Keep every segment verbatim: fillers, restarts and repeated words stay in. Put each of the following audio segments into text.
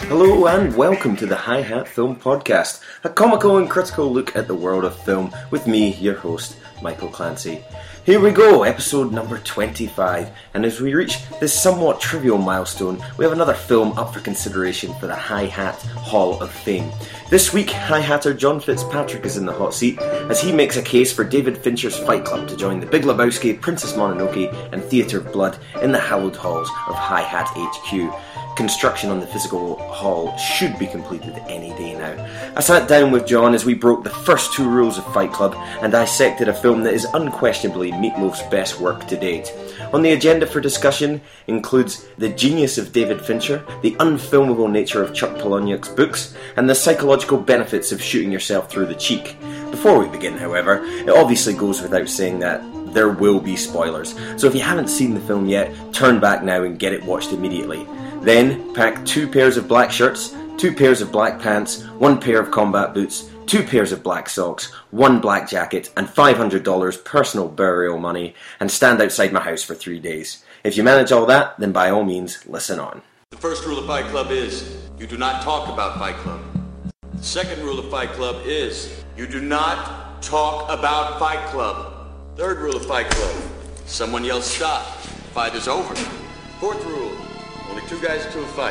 Hello and welcome to the Hi Hat Film Podcast, a comical and critical look at the world of film with me, your host, Michael Clancy. Here we go, episode number twenty-five, and as we reach this somewhat trivial milestone, we have another film up for consideration for the Hi Hat Hall of Fame. This week, Hi Hatter John Fitzpatrick is in the hot seat as he makes a case for David Fincher's Fight Club to join The Big Lebowski, Princess Mononoke, and Theatre of Blood in the hallowed halls of Hi Hat H Q. Construction on the physical hall should be completed any day now. I sat down with John as we broke the first two rules of Fight Club and dissected a film that is unquestionably Meatloaf's best work to date. On the agenda for discussion includes the genius of David Fincher, the unfilmable nature of Chuck Palahniuk's books, and the psychological benefits of shooting yourself through the cheek. Before we begin, however, it obviously goes without saying that there will be spoilers, so if you haven't seen the film yet, turn back now and get it watched immediately. Then, pack two pairs of black shirts, two pairs of black pants, one pair of combat boots, two pairs of black socks, one black jacket, and five hundred dollars personal burial money, and stand outside my house for three days. If you manage all that, then by all means, listen on. The first rule of Fight Club is, you do not talk about Fight Club. The second rule of Fight Club is, you do not talk about Fight Club. Third rule of Fight Club, someone yells stop, fight is over. Fourth rule, only two guys to a fight.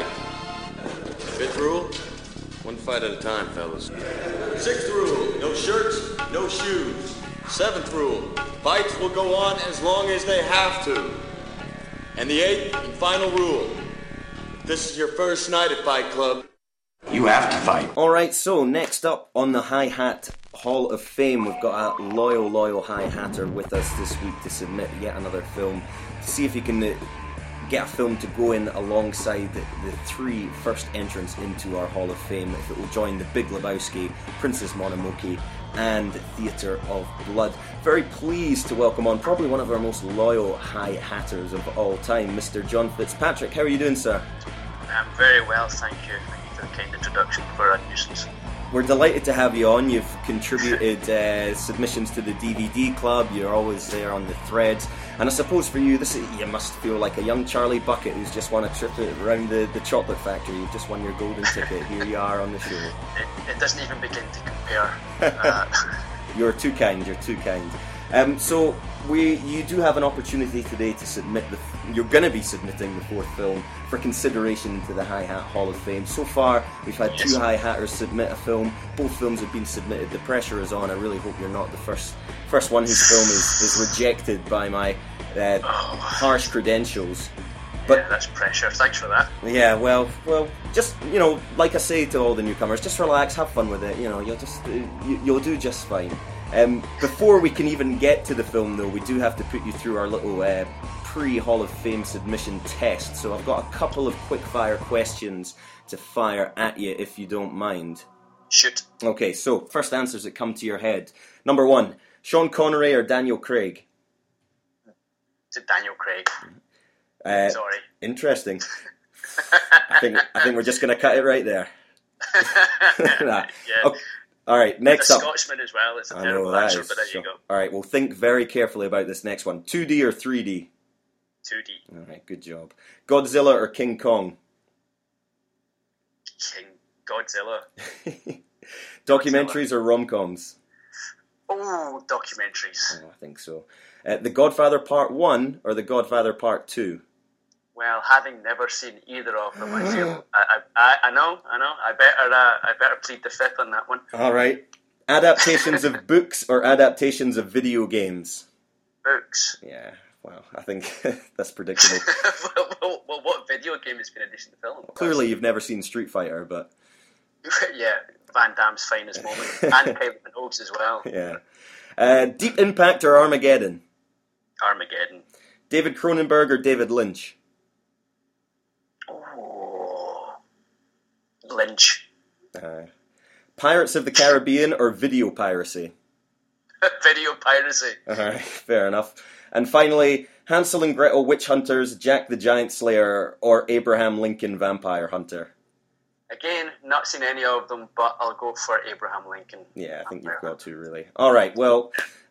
Fifth rule, one fight at a time, fellas. Sixth rule, no shirts, no shoes. Seventh rule, fights will go on as long as they have to. And the eighth and final rule, if this is your first night at Fight Club, you have to fight. Alright, so next up on the Hi Hat Hall of Fame, we've got a loyal, loyal Hi Hatter with us this week to submit yet another film to see if he can uh, get a film to go in alongside the, the three first entrants into our Hall of Fame, if it will join The Big Lebowski, Princess Mononoke, and Theatre of Blood. Very pleased to welcome on probably one of our most loyal Hi Hatters of all time, Mister John Fitzpatrick. How are you doing, sir? I'm very well, thank you. Thank you for the kind introduction for a nuisance. We're delighted to have you on. You've contributed uh, submissions to the D V D Club. You're always there on the threads. And I suppose for you, this is, you must feel like a young Charlie Bucket who's just won a trip around the, the chocolate factory. You've just won your golden ticket. Here you are on the show. It, it doesn't even begin to compare. Uh, You're too kind. You're too kind. Um, so we, you do have an opportunity today to submit the. You're going to be submitting the fourth film for consideration to the Hi Hat Hall of Fame. So far, we've had yes. two Hi Hatters submit a film. Both films have been submitted. The pressure is on. I really hope you're not the first first one whose film is, is rejected by my uh, oh. harsh credentials. But yeah, that's pressure. Thanks for that. Yeah, well, well, just you know, like I say to all the newcomers, just relax, have fun with it. You know, you'll just you, you'll do just fine. Um, before we can even get to the film, though, we do have to put you through our little uh, pre-Hall of Fame submission test. So I've got a couple of quick-fire questions to fire at you, if you don't mind. Shoot. Okay, so first answers that come to your head. Number one, Sean Connery or Daniel Craig? It's Daniel Craig. Uh, Sorry. Interesting. I think I think we're just going to cut it right there. nah. Yeah. Okay. All right, next a up. Scotsman as well. It's a I terrible know, that answer, is but there so- you go. All right, well, think very carefully about this next one. two D or three D? two D. All right, good job. Godzilla or King Kong? King Godzilla. Documentaries or rom-coms? Oh, documentaries. Oh, I think so. Uh, The Godfather Part one or The Godfather Part two? Well, having never seen either of them, I feel I, I, I know, I know. I better, uh, I better plead the fifth on that one. All right. Adaptations of books or adaptations of video games? Books. Yeah, well, I think that's predictable. well, well, well, what video game has been a decent film? Clearly, you've never seen Street Fighter, but yeah, Van Damme's finest moment, and Kylie Minogue's as well. yeah. Uh, Deep Impact or Armageddon? Armageddon. David Cronenberg or David Lynch? Oh, Lynch. Uh, Pirates of the Caribbean or video piracy? Video piracy. Alright, fair enough. And finally, Hansel and Gretel Witch Hunters, Jack the Giant Slayer, or Abraham Lincoln Vampire Hunter? Again, not seen any of them, but I'll go for Abraham Lincoln. Yeah, I think you've got to, really. Alright, well,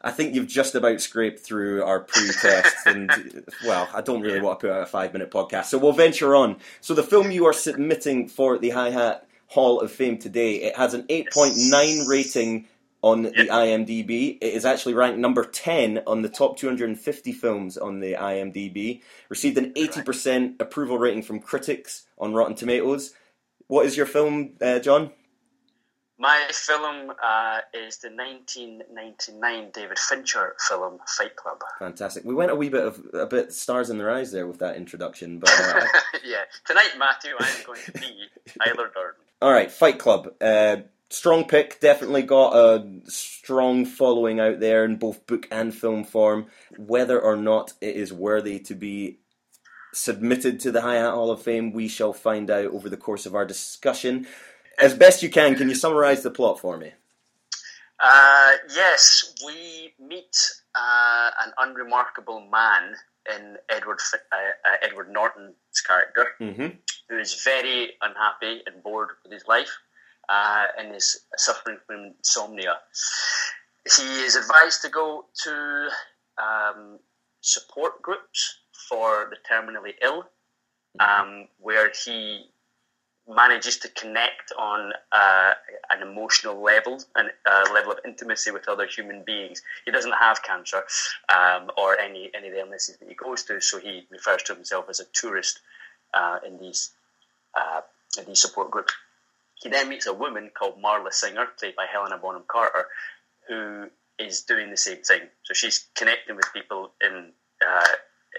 I think you've just about scraped through our pre-tests, and, well, I don't really want to put out a five-minute podcast, so we'll venture on. So the film you are submitting for the Hi-Hat Hall of Fame today, it has an eight point nine rating on the yep. IMDb. It is actually ranked number ten on the top two hundred fifty films on the IMDb. Received an eighty percent approval rating from critics on Rotten Tomatoes. What is your film, uh, John? My film uh, is the nineteen ninety-nine David Fincher film Fight Club. Fantastic. We went a wee bit of a bit stars in their eyes there with that introduction, but uh, yeah. Tonight, Matthew, I'm going to be Tyler Durden. All right, Fight Club. Uh, strong pick. Definitely got a strong following out there in both book and film form. Whether or not it is worthy to be submitted to the Hi-Hat Hall of Fame, we shall find out over the course of our discussion. As best you can, can you summarise the plot for me? Uh, yes, we meet uh, an unremarkable man in Edward uh, uh, Edward Norton's character, mm-hmm. who is very unhappy and bored with his life uh, and is suffering from insomnia. He is advised to go to um, support groups for the terminally ill, um, where he manages to connect on uh, an emotional level, and a level of intimacy with other human beings. He doesn't have cancer um, or any, any of the illnesses that he goes to, so he refers to himself as a tourist uh, in these uh, in these support groups. He then meets a woman called Marla Singer, played by Helena Bonham Carter, who is doing the same thing. So she's connecting with people in uh,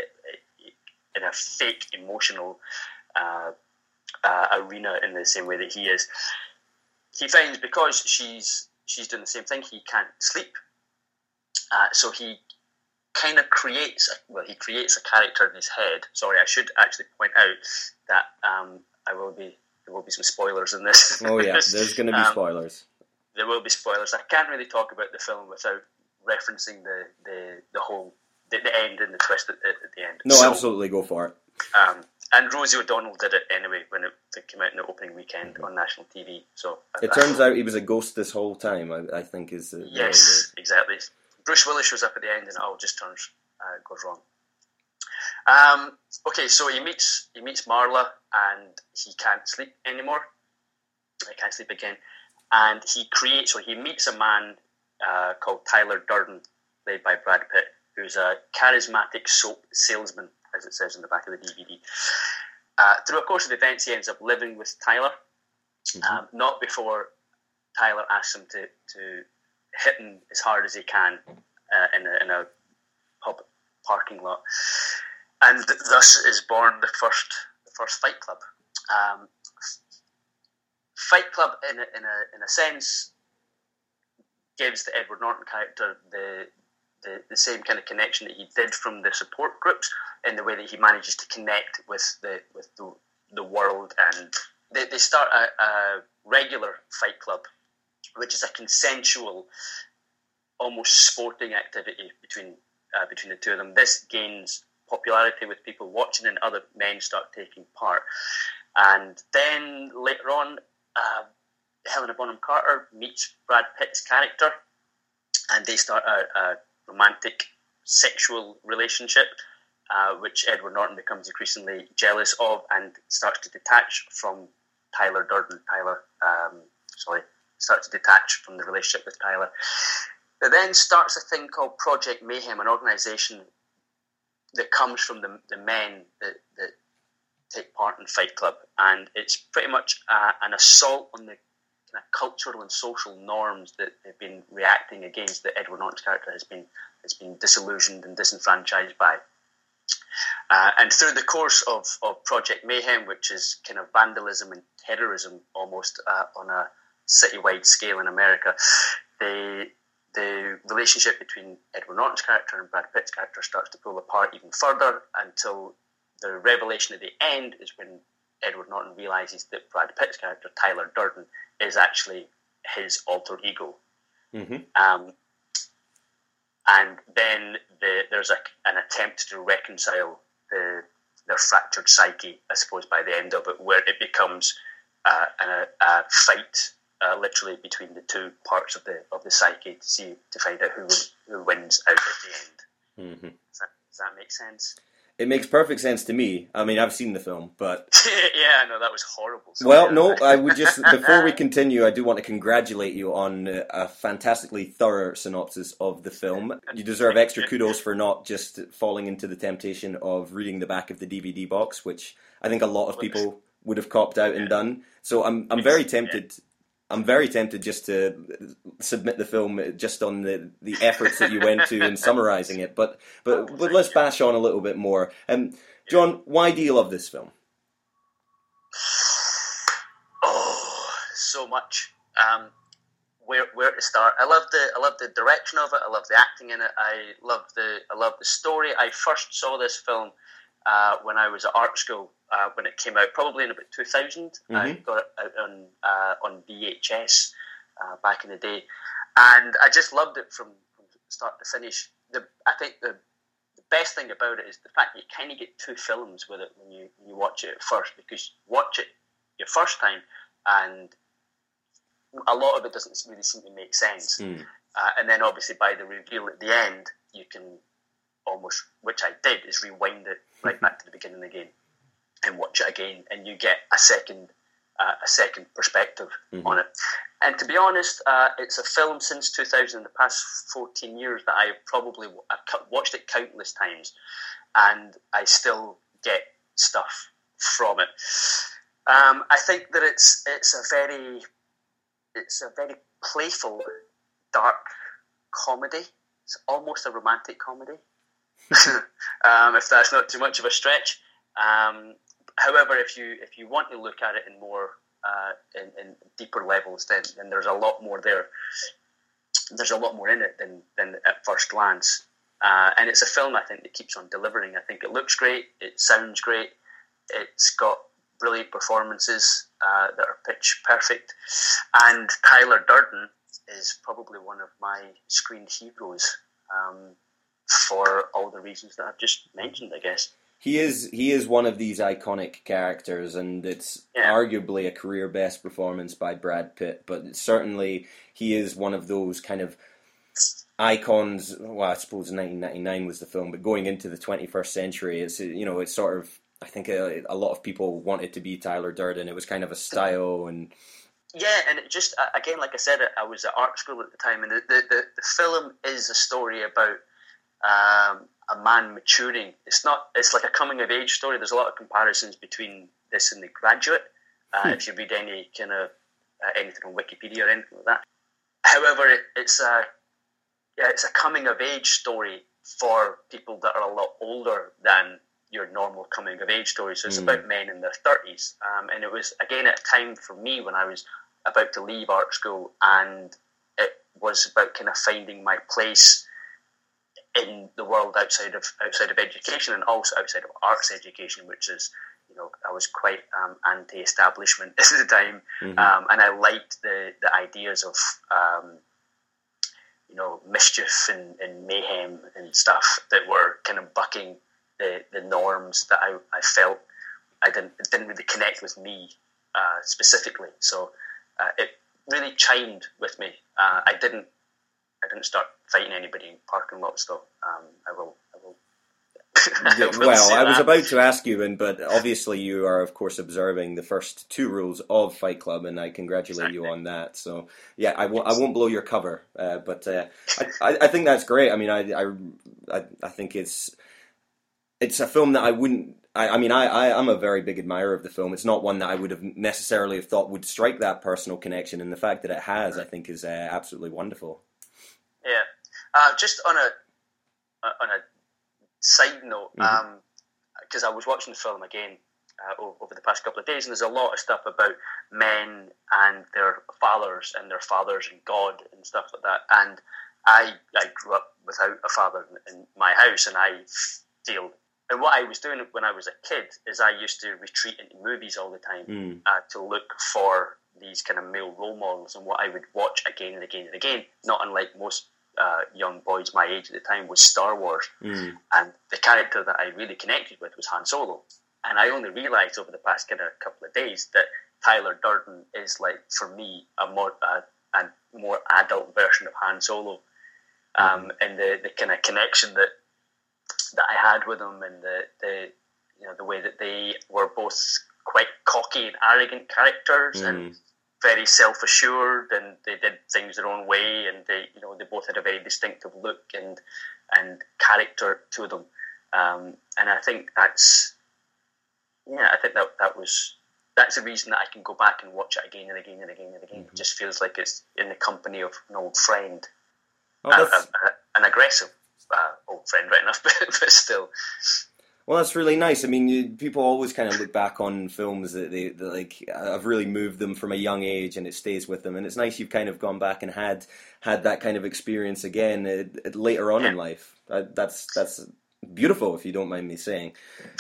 in a fake emotional uh, Uh, arena in the same way that he is. He finds because she's she's doing the same thing, he can't sleep. Uh, so he kind of creates, a, well, he creates a character in his head. Sorry, I should actually point out that um, I will be there will be some spoilers in this. Oh yeah, there's going to be spoilers. Um, there will be spoilers. I can't really talk about the film without referencing the the, the whole the, the end and the twist at, at the end. No, so, absolutely, go for it. Um, and Rosie O'Donnell did it anyway when it, it came out in the opening weekend on national T V. So it turns out he was a ghost this whole time. I, I think is uh, yes, exactly. Bruce Willis shows up at the end, and it all just turns uh, goes wrong. Um, okay, so he meets he meets Marla, and he can't sleep anymore. He can't sleep again, and he creates. So he meets a man uh, called Tyler Durden, played by Brad Pitt, who's a charismatic soap salesman, as it says in the back of the D V D. Uh, through a course of events, he ends up living with Tyler, mm-hmm. um, not before Tyler asks him to, to hit him as hard as he can uh, in, a, in a pub parking lot. And th- thus is born the first the first Fight Club. Um, Fight Club, in a, in a in a sense, gives the Edward Norton character the The, the same kind of connection that he did from the support groups, in the way that he manages to connect with the with the, the world, and they, they start a, a regular fight club, which is a consensual, almost sporting activity between uh, between the two of them. This gains popularity with people watching, and other men start taking part. And then later on, uh, Helena Bonham Carter meets Brad Pitt's character, and they start a, a romantic sexual relationship, uh, which Edward Norton becomes increasingly jealous of and starts to detach from Tyler Durden. Tyler, um, sorry, starts to detach from the relationship with Tyler. There then starts a thing called Project Mayhem, an organisation that comes from the, the men that, that take part in Fight Club, and it's pretty much uh, an assault on the kind of cultural and social norms that they've been reacting against, that Edward Norton's character has been has been disillusioned and disenfranchised by. Uh, and through the course of, of Project Mayhem, which is kind of vandalism and terrorism almost uh, on a citywide scale in America, the the relationship between Edward Norton's character and Brad Pitt's character starts to pull apart even further, until the revelation at the end is when Edward Norton realises that Brad Pitt's character, Tyler Durden, is actually his alter ego. Mm-hmm. Um, and then the, there's a, an attempt to reconcile the, their fractured psyche, I suppose, by the end of it, where it becomes uh, a, a fight, uh, literally between the two parts of the of the psyche to see to find out who would who wins out at the end. Mm-hmm. Does that, does that make sense? It makes perfect sense to me. I mean, I've seen the film, but... yeah, I know, that was horrible. So well, yeah. no, I would just... Before we continue, I do want to congratulate you on a fantastically thorough synopsis of the film. You deserve extra kudos for not just falling into the temptation of reading the back of the D V D box, which I think a lot of people would have copped out and done. So I'm I'm very tempted... I'm very tempted just to submit the film just on the, the efforts that you went to in summarising it, but but but let's bash on a little bit more. Um, John, why do you love this film? Oh, so much. Um, where where to start? I love the I love the direction of it. I love the acting in it. I love the I love the story. I first saw this film uh, when I was at art school. Uh, when it came out, probably in about two thousand. Mm-hmm. I got it out on uh, on V H S uh, back in the day, and I just loved it from, from start to finish. The I think the, the best thing about it is the fact that you kind of get two films with it when you when you watch it at first, because you watch it your first time, and a lot of it doesn't really seem to make sense. Mm. Uh, and then obviously by the reveal at the end, you can almost, which I did, is rewind it right back to the beginning again and watch it again, and you get a second uh, a second perspective mm-hmm. on it. And to be honest, uh, it's a film since two thousand, the past fourteen years, that I've probably I've watched it countless times, and I still get stuff from it. Um, I think that it's it's a very it's a very playful, dark comedy. It's almost a romantic comedy, um, if that's not too much of a stretch. Um, however, if you if you want to look at it in more uh, in, in deeper levels, then, then there's a lot more there. There's a lot more in it than than at first glance, uh, and it's a film I think that keeps on delivering. I think it looks great, it sounds great, it's got brilliant performances uh, that are pitch perfect, and Tyler Durden is probably one of my screen heroes um, for all the reasons that I've just mentioned, I guess. He is he is one of these iconic characters, and it's yeah. arguably a career best performance by Brad Pitt, but certainly he is one of those kind of icons. Well, I suppose nineteen ninety-nine was the film, but going into the twenty-first century, it's, you know, it's sort of, I think a, a lot of people wanted to be Tyler Durden. It was kind of a style, and yeah, and it just, again, like I said, I was at art school at the time, and the the, the, the film is a story about um, a man maturing. It's not. It's like a coming of age story. There's a lot of comparisons between this and The Graduate. Uh, hmm. If you read any kind of uh, anything on Wikipedia or anything like that. However, it, it's a yeah, it's a coming of age story for people that are a lot older than your normal coming of age story. So it's mm. about men in their thirties, um, and it was again at a time for me when I was about to leave art school, and it was about kind of finding my place in the world outside of outside of education, and also outside of arts education, which is, you know, I was quite um, anti-establishment at the time, mm-hmm. um, and I liked the the ideas of um, you know, mischief and, and mayhem and stuff that were kind of bucking the, the norms that I, I felt I didn't it didn't really connect with me uh, specifically. So uh, it really chimed with me. Uh, I didn't I didn't start fighting anybody in parking lots though. Um, I will I will. I will well, I was about to ask you, and but obviously you are of course observing the first two rules of Fight Club, and I congratulate exactly. you on that. So yeah, I won't I won't blow your cover, uh, but uh, I I think that's great. I mean, I I I think it's. It's a film that I wouldn't. I, I mean, I, I I'm a very big admirer of the film. It's not one that I would have necessarily have thought would strike that personal connection, and the fact that it has, I think, is uh, absolutely wonderful. Yeah, uh, just on a on a side note, because mm-hmm. um, I was watching the film again uh, over the past couple of days, and there's a lot of stuff about men and their fathers and their fathers and God and stuff like that. And I I grew up without a father in my house, and I feel. And what I was doing when I was a kid is I used to retreat into movies all the time mm. uh, to look for these kind of male role models. And what I would watch again and again and again, not unlike most uh, young boys my age at the time, was Star Wars. Mm. And the character that I really connected with was Han Solo. And I only realised over the past kind of couple of days that Tyler Durden is, like, for me, a more, uh, a more adult version of Han Solo. um, and the, the kind of connection that that I had with them, and the, the you know the way that they were both quite cocky and arrogant characters, mm. and very self-assured, and they did things their own way, and they you know they both had a very distinctive look and and character to them, um, and I think that's yeah I think that that was that's the reason that I can go back and watch it again and again and again and again. Mm-hmm. It just feels like it's in the company of an old friend, oh, a, a, a, an aggressive uh, old friend, right enough, but, but still. Well, that's really nice. I mean, you, people always kind of look back on films that they that like have really moved them from a young age, and it stays with them. And it's nice you've kind of gone back and had had that kind of experience again uh, later on yeah. in life. Uh, that's that's beautiful, if you don't mind me saying.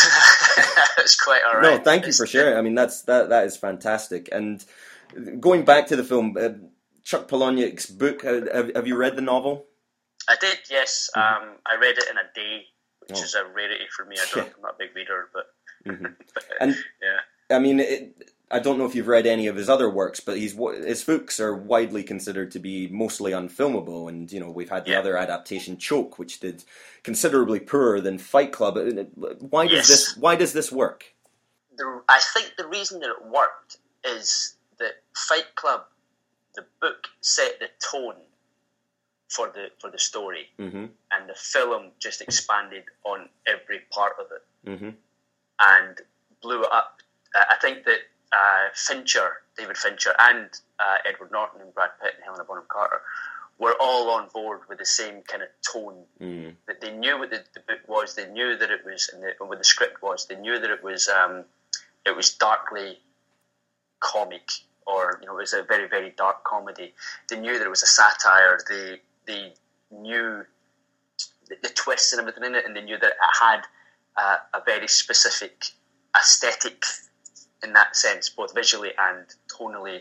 It's quite all right. No, thank you it's, for sharing. I mean, that's that that is fantastic. And going back to the film, uh, Chuck Palahniuk's book. Uh, have, have you read the novel? I did. Yes, mm-hmm. um, I read it in a day. Which oh. is a rarity for me. I don't, I'm not a big reader, but, mm-hmm. but and yeah. I mean, it, I don't know if you've read any of his other works, but he's his books are widely considered to be mostly unfilmable. And you know, we've had the yeah. other adaptation, Choke, which did considerably poorer than Fight Club. Why does yes. this? Why does this work? The, I think the reason that it worked is that Fight Club, the book, set the tone for the for the story, mm-hmm. and the film just expanded on every part of it, mm-hmm. and blew it up. Uh, I think that uh, Fincher, David Fincher, and uh, Edward Norton and Brad Pitt and Helena Bonham Carter were all on board with the same kind of tone. Mm. That they knew what the, the book was, they knew that it was, and the, what the script was. They knew that it was um, it was darkly comic, or you know, it was a very very dark comedy. They knew that it was a satire. They They knew the, the twists and everything in it, and they knew that it had uh, a very specific aesthetic in that sense, both visually and tonally.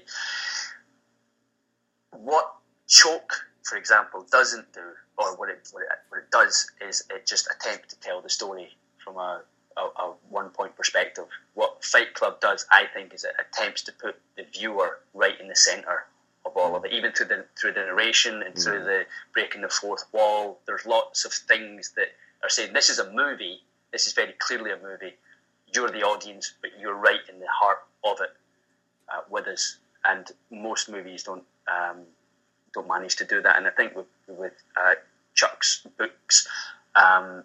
What Choke, for example, doesn't do, or what it what it, what it does, is it just attempts to tell the story from a, a, a one-point perspective. What Fight Club does, I think, is it attempts to put the viewer right in the centre of all of it, even through the through the narration and through the breaking the fourth wall. There's lots of things that are saying this is a movie. This is very clearly a movie. You're the audience, but you're right in the heart of it uh, with us. And most movies don't um, don't manage to do that. And I think with with uh, Chuck's books, um,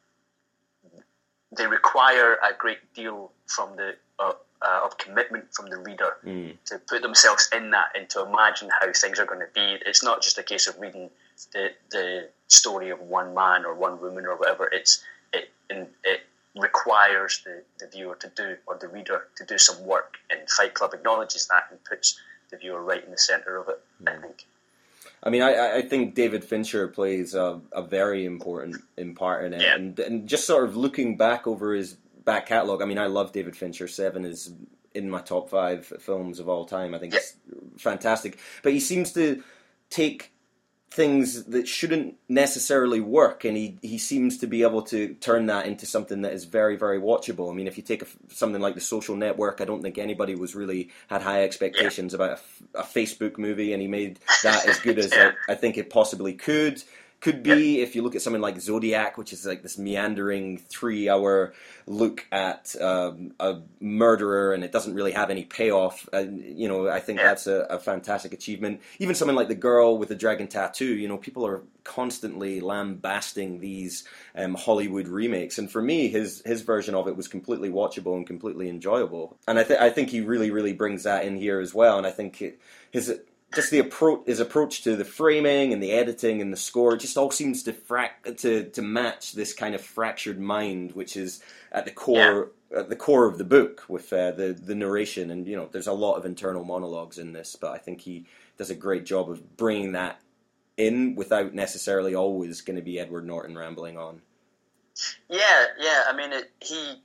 they require a great deal from the. Uh, Uh, of commitment from the reader mm. to put themselves in that and to imagine how things are going to be. It's not just a case of reading the the story of one man or one woman or whatever. It's it it requires the, the viewer to do, or the reader to do some work, and Fight Club acknowledges that and puts the viewer right in the centre of it, mm. I think. I mean, I, I think David Fincher plays a, a very important in part in it, yeah. and and just sort of looking back over his back catalogue. I mean, I love David Fincher. Seven is in my top five films of all time. I think yeah. it's fantastic. But he seems to take things that shouldn't necessarily work, and he, he seems to be able to turn that into something that is very, very watchable. I mean, if you take a, something like The Social Network, I don't think anybody was really had high expectations yeah. about a, a Facebook movie, and he made that as good as yeah. I, I think it possibly could. Could be, if you look at something like Zodiac, which is like this meandering three-hour look at um, a murderer, and it doesn't really have any payoff. Uh, you know, I think yeah. that's a, a fantastic achievement. Even something like The Girl with the Dragon Tattoo, you know, people are constantly lambasting these um, Hollywood remakes, and for me, his his version of it was completely watchable and completely enjoyable. And I think I think he really, really brings that in here as well. And I think it, his. Just the approach, his approach to the framing and the editing and the score, it just all seems to frac- to to match this kind of fractured mind, which is at the core yeah. at the core of the book with uh, the the narration. And you know, there's a lot of internal monologues in this, but I think he does a great job of bringing that in without necessarily always going to be Edward Norton rambling on. Yeah, yeah. I mean, it, he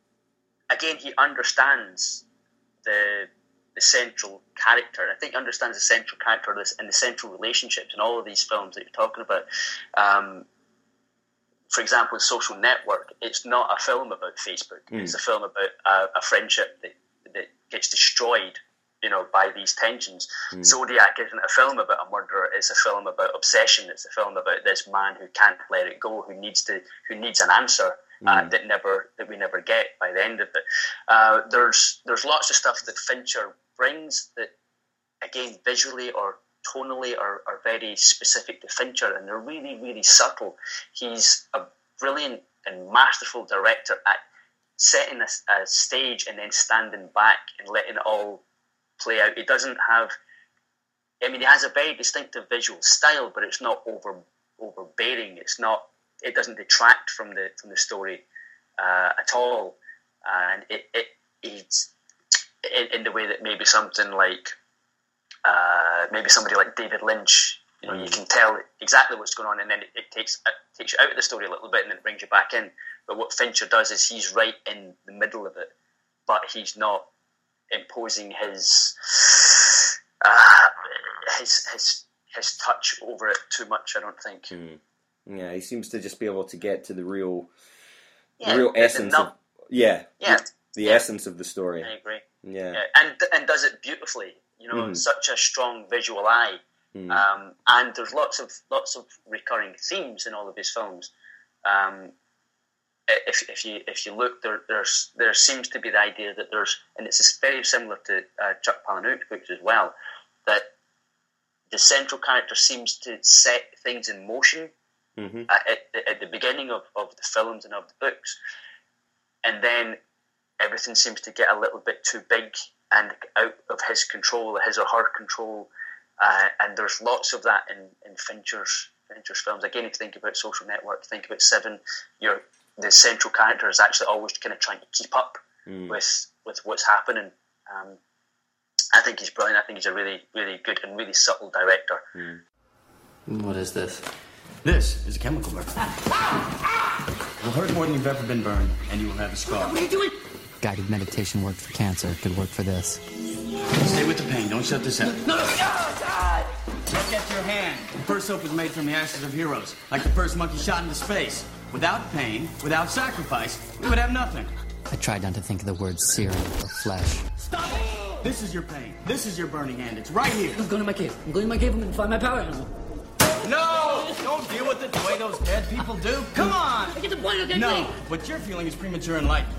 again he understands the. the central character. I think understands the central character and the central relationships in all of these films that you're talking about. Um, for example, Social Network, it's not a film about Facebook. Mm. It's a film about a, a friendship that, that gets destroyed you know, by these tensions. Mm. Zodiac isn't a film about a murderer, it's a film about obsession, it's a film about this man who can't let it go, who needs to, who needs an answer uh, mm. that never, that we never get by the end of it. Uh, there's, there's lots of stuff that Fincher brings that, again, visually or tonally are, are very specific to Fincher, and they're really, really subtle. He's a brilliant and masterful director at setting a, a stage and then standing back and letting it all play out. He doesn't have, I mean, he has a very distinctive visual style, but it's not over overbearing. It's not, it doesn't detract from the from the story uh, at all, and it it it's in, in the way that maybe something like uh, maybe somebody like David Lynch, you know, mm. you can tell exactly what's going on, and then it, it takes it takes you out of the story a little bit, and then it brings you back in. But what Fincher does is he's right in the middle of it, but he's not imposing his uh, his his his touch over it too much, I don't think. Mm. Yeah, he seems to just be able to get to the real, yeah, the real the, essence the, of yeah, yeah, the, the yeah. essence of the story. I agree. Yeah, yeah. and and does it beautifully. You know, mm. such a strong visual eye, mm. um, and there's lots of lots of recurring themes in all of his films. Um, If if you if you look, there there's there seems to be the idea that there's, and it's very similar to uh, Chuck Palahniuk's books as well, that the central character seems to set things in motion mm-hmm. at, at, at the beginning of, of the films and of the books, and then everything seems to get a little bit too big and out of his control, his or her control, uh, and there's lots of that in in Fincher's Fincher's films. Again, if you think about Social Network, think about Seven, you're the central character is actually always kind of trying to keep up mm. with with what's happening. Um, I think he's brilliant. I think he's a really, really good and really subtle director. Mm. What is this? This is a chemical burn. It will hurt more than you've ever been burned, and you will have a scar. What are you doing? Guided meditation worked for cancer. It could work for this. Stay with the pain. Don't shut this out. No, no, God! Look at your hand. The first soap was made from the ashes of heroes, like the first monkey shot into space. Without pain, without sacrifice, we would have nothing. I tried not to think of the words searing or flesh. Stop it! This is your pain. This is your burning hand. It's right here. I'm going to my cave. I'm going to my cave. I'm going to find my power animal. No! Don't deal with it the way those dead people do. Come on! I get the point. Okay, no, what you're feeling is premature enlightenment.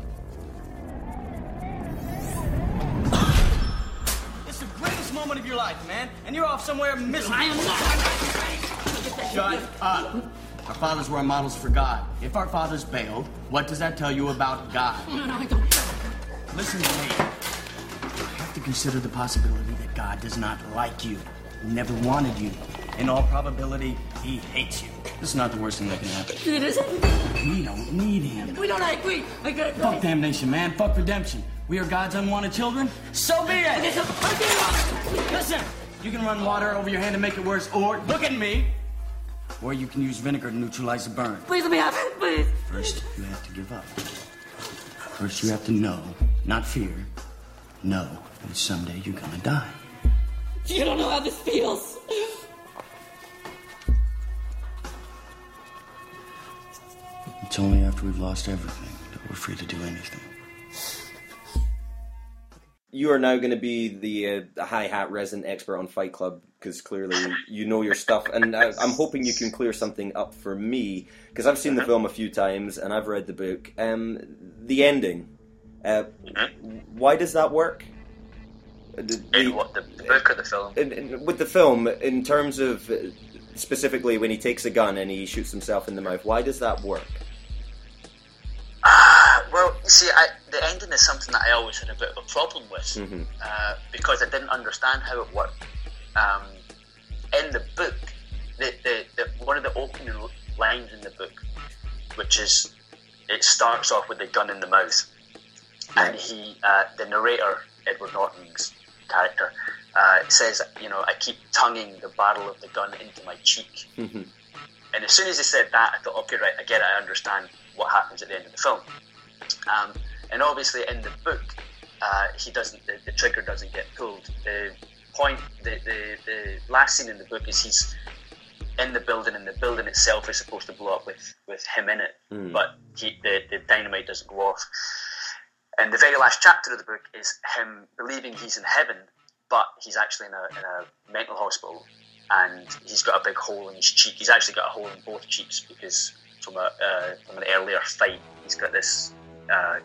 It's the greatest moment of your life, man, and you're off somewhere missing. I am not. Shut up. Our fathers were our models for God. If our fathers bailed, what does that tell you about God? No, no, I don't. Listen to me. You have to consider the possibility that God does not like you. He never wanted you. In all probability, he hates you. This is not the worst thing that can happen. It isn't. We don't need him. We don't, I agree. I agree. Fuck damnation, man. Fuck redemption. We are God's unwanted children. So be it. Okay, so, okay. Listen, you can run water over your hand to make it worse, or look at me. Or you can use vinegar to neutralize the burn. Please let me have it, please. First, you have to give up. First, you have to know, not fear, know that someday you're gonna die. You don't know how this feels. It's only after we've lost everything that we're free to do anything. You are now going to be the uh, hi-hat resident expert on Fight Club, because clearly you know your stuff, and I, I'm hoping you can clear something up for me, because I've seen the film a few times, and I've read the book. Um, the ending, uh, why does that work? The, the, in what, the, the book or the film? In, in, with the film, in terms of, uh, specifically when he takes a gun and he shoots himself in the mouth, why does that work? Uh, well, you see, I, the ending is something that I always had a bit of a problem with, mm-hmm. uh, because I didn't understand how it worked. Um, in the book, the, the, the, one of the opening lines in the book, which is, it starts off with the gun in the mouth, and he, uh, the narrator, Edward Norton's character, uh, says, you know, I keep tonguing the barrel of the gun into my cheek. Mm-hmm. And as soon as he said that, I thought, okay, right, I get it, I understand what happens at the end of the film. Um, and obviously in the book, uh, he doesn't, the, the trigger doesn't get pulled. The point, the, the, the last scene in the book is he's in the building, and the building itself is supposed to blow up with, with him in it, mm. but he, the, the dynamite doesn't go off. And the very last chapter of the book is him believing he's in heaven, but he's actually in a, in a mental hospital, and he's got a big hole in his cheek. He's actually got a hole in both cheeks because from a uh, from an earlier fight, he's got this. Uh,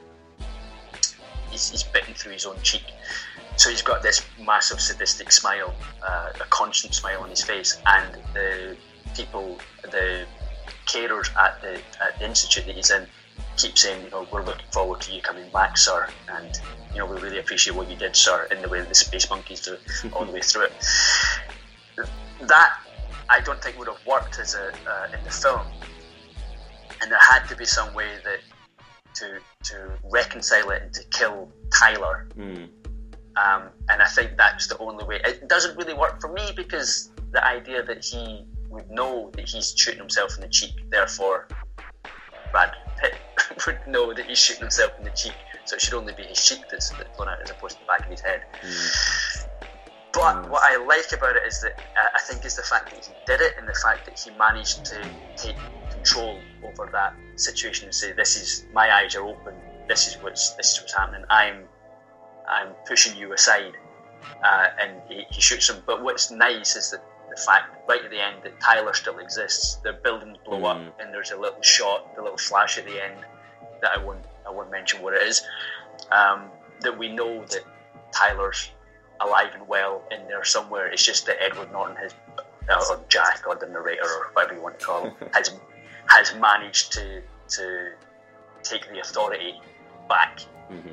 he's, he's bitten through his own cheek, so he's got this massive sadistic smile, uh, a constant smile on his face, and the people, the carers at the at the institute that he's in, keep saying, you know, we're looking forward to you coming back, sir, and you know, we really appreciate what you did, sir, in the way the Space Monkeys do all the way through it. That I don't think would have worked as a uh, in the film, and there had to be some way that to to reconcile it and to kill Tyler. Mm. Um, and I think that's the only way. It doesn't really work for me because the idea that he would know that he's shooting himself in the cheek, therefore Brad Pitt would know that he's shooting himself in the cheek, so it should only be his cheek that's, that's blown out as opposed to the back of his head. Mm. But what I like about it is that uh, I think is the fact that he did it, and the fact that he managed to take control over that situation and say, "This is my eyes are open. This is what's this is what's happening. I'm I'm pushing you aside," uh, and he, he shoots him. But what's nice is that the fact right at the end that Tyler still exists. Their buildings blow mm. up, and there's a little shot, the little flash at the end that I won't I won't mention what it is. Um, that we know that Tyler's alive and well in there somewhere. It's just that Edward Norton has, or Jack, or the narrator, or whatever you want to call him, has has managed to to take the authority back. Mm-hmm.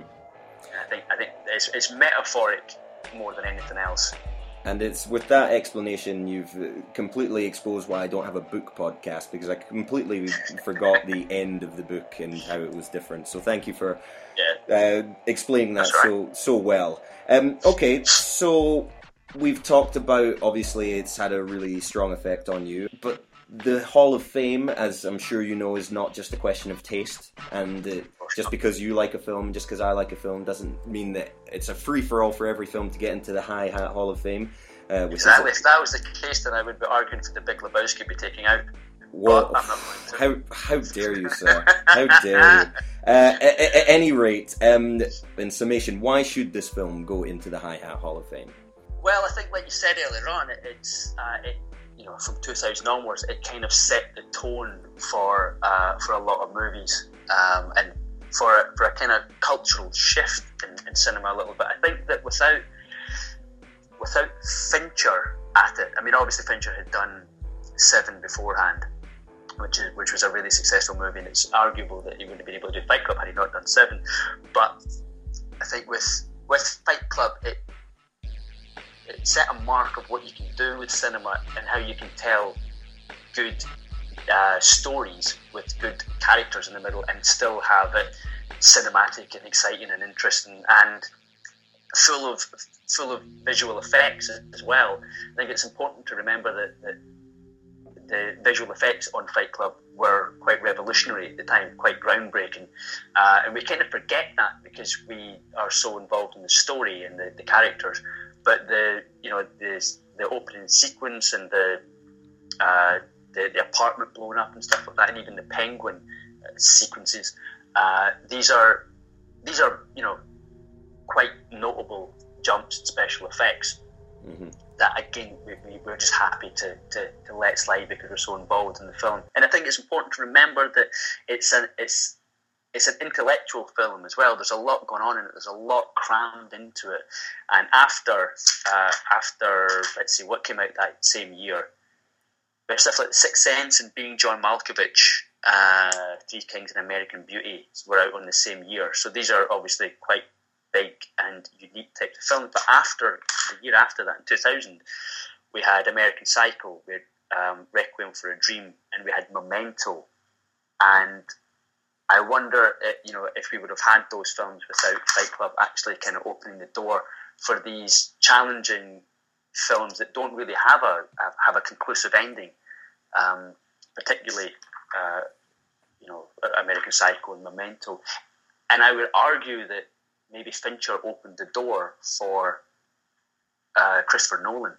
I think I think it's, it's metaphoric more than anything else. And it's with that explanation you've completely exposed why I don't have a book podcast, because I completely forgot the end of the book and how it was different. So thank you for yeah. uh, explaining that right. so so well. Um, okay, so we've talked about, obviously it's had a really strong effect on you, but the Hall of Fame, as I'm sure you know, is not just a question of taste, and uh, just because you like a film, just because I like a film, doesn't mean that it's a free-for-all for every film to get into the High Hat Hall of Fame. Uh, exactly, if that was the case, then I would be arguing for the Big Lebowski be taking out. Well, I'm not going to. How, how dare you, sir? How dare you? Uh, at, at any rate, um, in summation, why should this film go into the High Hat Hall of Fame? Well, I think, like you said earlier on, it, it's uh, it, you know, from two thousand onwards, it kind of set the tone for uh, for a lot of movies, um, and for for a kind of cultural shift in, in cinema a little bit. I think that without without Fincher at it, I mean, obviously Fincher had done Seven beforehand, which is which was a really successful movie, and it's arguable that he wouldn't have been able to do Fight Club had he not done Seven. But I think with with Fight Club, it it set a mark of what you can do with cinema and how you can tell good uh, stories with good characters in the middle and still have it cinematic and exciting and interesting and full of full of visual effects as well. I think it's important to remember that, that the visual effects on Fight Club were quite revolutionary at the time, quite groundbreaking, uh, and we kind of forget that because we are so involved in the story and the, the characters. But the you know the the opening sequence and the uh, the, the apartment blowing up and stuff like that, and even the penguin uh, sequences, uh, these are these are you know quite notable jumps and special effects. Mm-hmm. That again we, we, we're just happy to, to, to let slide because we're so involved in the film. And I think it's important to remember that it's an it's it's an intellectual film as well. There's a lot going on in it. There's a lot crammed into it. And after uh, after let's see what came out that same year, there's stuff like The Sixth Sense and Being John Malkovich, uh, Three Kings and American Beauty were out on the same year. So these are obviously quite big and unique types of films. But after the year after that, in two thousand, we had American Psycho, we had um, Requiem for a Dream, and we had Memento. And I wonder, if, you know, if we would have had those films without Fight Club actually kind of opening the door for these challenging films that don't really have a have a conclusive ending, um, particularly, uh, you know, American Psycho and Memento. And I would argue that maybe Fincher opened the door for uh, Christopher Nolan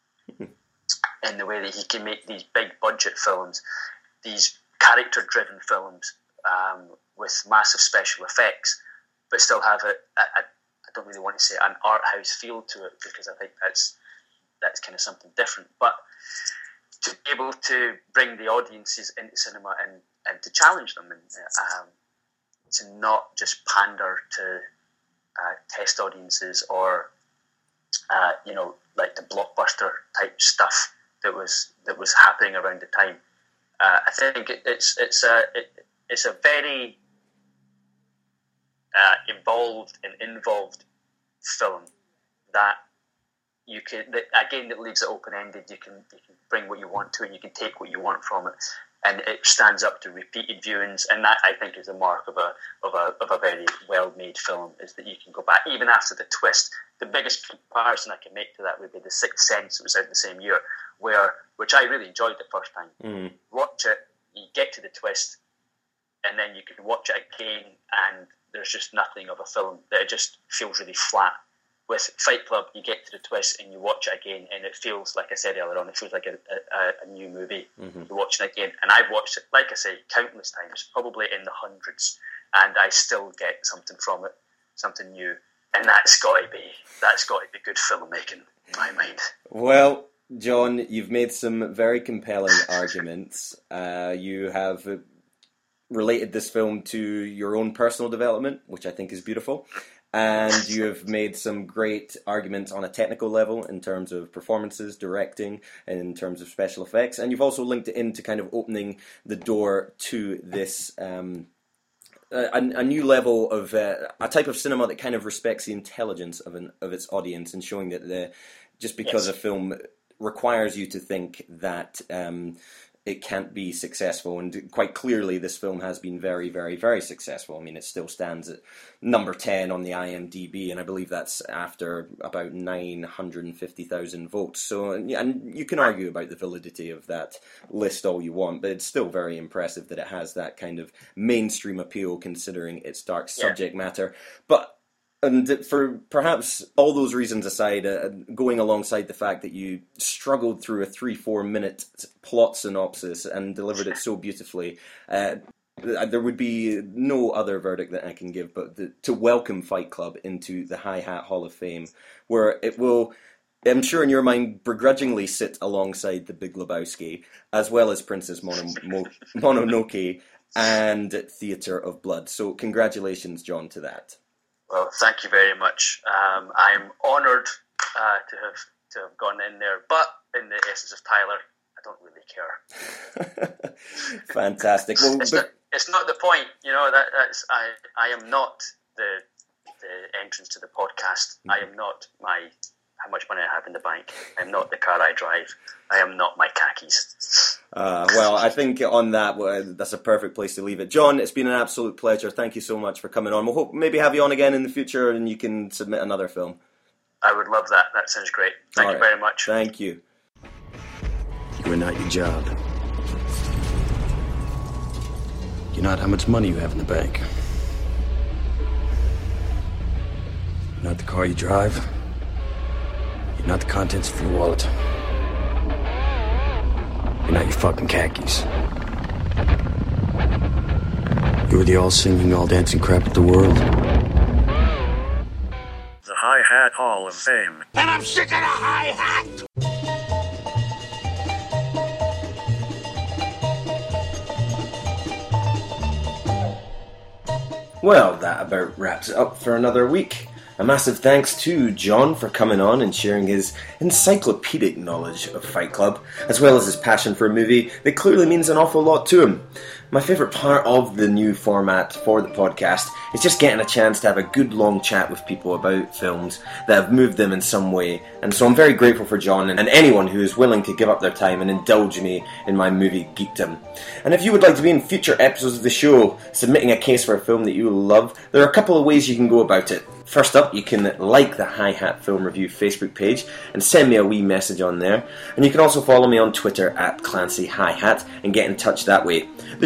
in the way that he can make these big budget films, these character driven films um, with massive special effects, but still have it. I, I, I don't really want to say an art house feel to it, because I think that's that's kind of something different. But to be able to bring the audiences into cinema and, and to challenge them, and um, to not just pander to uh, test audiences or uh, you know, like the blockbuster type stuff that was that was happening around the time. Uh, I think it, it's it's a it, it's a very uh, involved and involved film that you can that, again that leaves it open ended. You can you can bring what you want to it, and you can take what you want from it, and it stands up to repeated viewings. And that, I think, is a mark of a of a of a very well made film, is that you can go back even after the twist. The biggest comparison I can make to that would be The Sixth Sense. It was out the same year, where which I really enjoyed the first time. Mm. Watch it, you get to the twist, and then you can watch it again, and there's just nothing of a film. That it just feels really flat. With Fight Club, you get to the twist and you watch it again, and it feels, like I said earlier on, it feels like a, a, a new movie. Mm-hmm. You're watching it again, and I've watched it, like I say, countless times, probably in the hundreds, and I still get something from it, something new, and that's got to be that's got to be good filmmaking in my mind. Well, John, you've made some very compelling arguments. Uh, you have related this film to your own personal development, which I think is beautiful. And you have made some great arguments on a technical level in terms of performances, directing, and in terms of special effects. And you've also linked it into kind of opening the door to this um, a, a new level of uh, a type of cinema that kind of respects the intelligence of an of its audience, and showing that the just because yes. a film requires you to think that um, it can't be successful, and quite clearly this film has been very, very, very successful. I mean, it still stands at number ten on the I M D B, and I believe that's after about nine hundred fifty thousand votes. So, and you can argue about the validity of that list all you want, but it's still very impressive that it has that kind of mainstream appeal, considering its dark subject yeah. matter. But And for perhaps all those reasons aside, uh, going alongside the fact that you struggled through a three, four minute plot synopsis and delivered it so beautifully, uh, there would be no other verdict that I can give but the, to welcome Fight Club into the Hi Hat Hall of Fame, where it will, I'm sure in your mind, begrudgingly sit alongside The Big Lebowski, as well as Princess Mono- Mo- Mononoke and Theatre of Blood. So congratulations, John, to that. Well, thank you very much. Um, I'm honoured uh, to have to have gone in there, but in the essence of Tyler, I don't really care. Fantastic. Well, it's, but... not, it's not the point, you know. That that's I. I am not the the entrance to the podcast. Mm-hmm. I am not my how much money I have in the bank. I am not the car I drive. I am not my khakis. Uh, well, I think on that, well, that's a perfect place to leave it. John, it's been an absolute pleasure. Thank you so much for coming on. We'll hope maybe have you on again in the future and you can submit another film. I would love that. That sounds great. Thank All you right. very much. Thank you. You are not your job. You're not how much money you have in the bank. You're not the car you drive. You're not the contents of your wallet. You're not your fucking khakis. You're the all-singing, all-dancing crap of the world. The Hi Hat Hall of Fame. And I'm sick of the hi hat! Well, that about wraps it up for another week. A massive thanks to John for coming on and sharing his encyclopedic knowledge of Fight Club, as well as his passion for a movie that clearly means an awful lot to him. My favourite part of the new format for the podcast is just getting a chance to have a good long chat with people about films that have moved them in some way, and so I'm very grateful for John and anyone who is willing to give up their time and indulge me in my movie geekdom. And if you would like to be in future episodes of the show, submitting a case for a film that you love, there are a couple of ways you can go about it. First up, you can like the Hi Hat Film Review Facebook page and send me a wee message on there. And you can also follow me on Twitter at Clancy Hi Hat and get in touch that way. The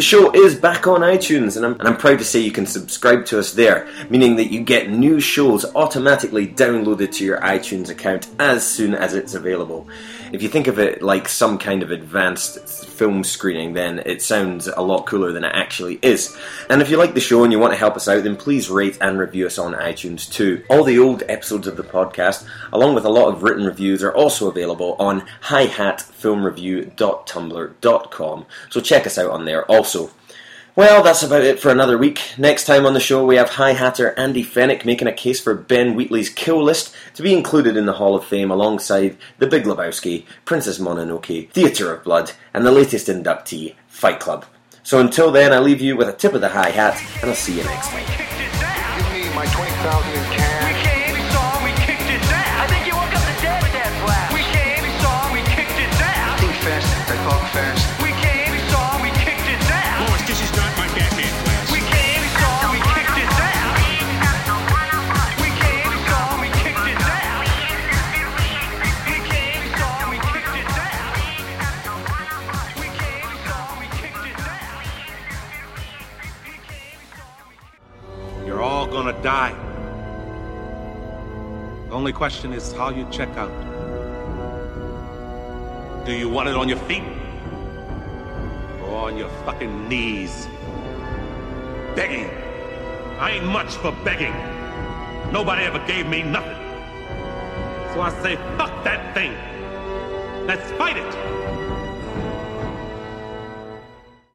show is back on iTunes, and I'm, and I'm proud to say you can subscribe to us there, meaning that you get new shows automatically downloaded to your iTunes account as soon as it's available. If you think of it like some kind of advanced film screening, then it sounds a lot cooler than it actually is. And if you like the show and you want to help us out, then please rate and review us on iTunes too. All the old episodes of the podcast, along with a lot of written reviews, are also available on hi hat film review dot tumblr dot com, so check us out on there also. Well, that's about it for another week. Next time on the show, we have High Hatter Andy Fennick making a case for Ben Wheatley's Kill List to be included in the Hall of Fame alongside The Big Lebowski, Princess Mononoke, Theatre of Blood, and the latest inductee, Fight Club. So until then, I leave you with a tip of the high hat, and I'll see you next time. Give me my twenty thousand in cash. We came, we saw, we kicked his ass. I think you woke up the dead with that flash. We came, we saw, we kicked his ass. Think fast, I talk fast. We came, we saw, we kicked his ass. Boys, this is not my Batman class. We came, we saw, we kicked his ass. We came, we saw, we kicked his ass. We came, we saw, we kicked his ass. We came, we saw, we kicked his ass. You're all gonna die. The only question is how you check out. Do you want it on your feet? Or on your fucking knees? Begging. I ain't much for begging. Nobody ever gave me nothing. So I say, fuck that thing. Let's fight it.